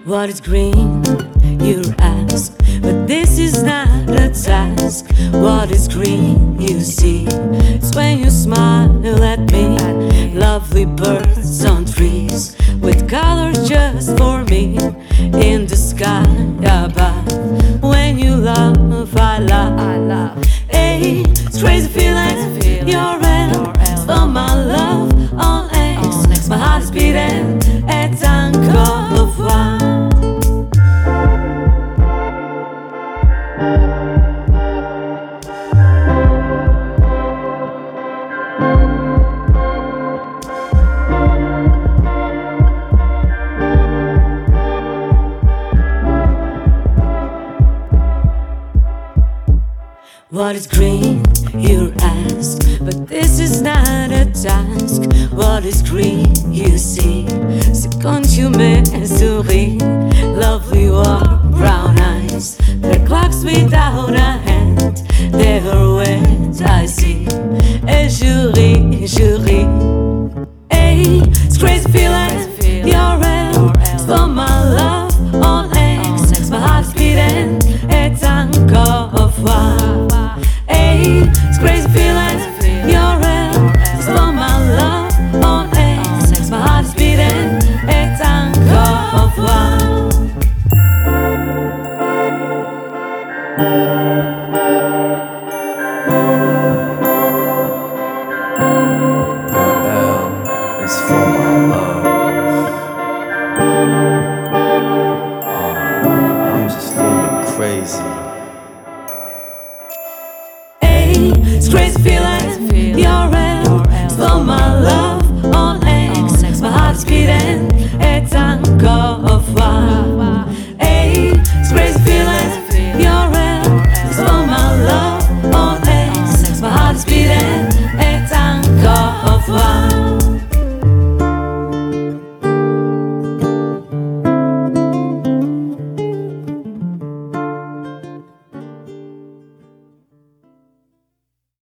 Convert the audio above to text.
What is green, you ask, but this is not a task. What is green, you see, it's when you smile at me. Lovely birds on trees, with colors just for me. In the sky above, when you laugh, I laugh. Hey, it's crazy feeling, you're real, for my love on X. My heart is beating, it's encore fois. What is green, you ask, but this is not a task. What is green, you see, c'est quand tu me souris. Lovely warm brown eyes, the clocks without a hand, they are wet, I see. Et je ris. Hey, it's crazy feeling, you're real, for my love on X. My heart's beating, it's encore fois. It's crazy feeling, you're real, it's for my love on X. My heart is beating, it's encore fois. The L is for my love. I'm just feeling crazy. It's crazy feeling.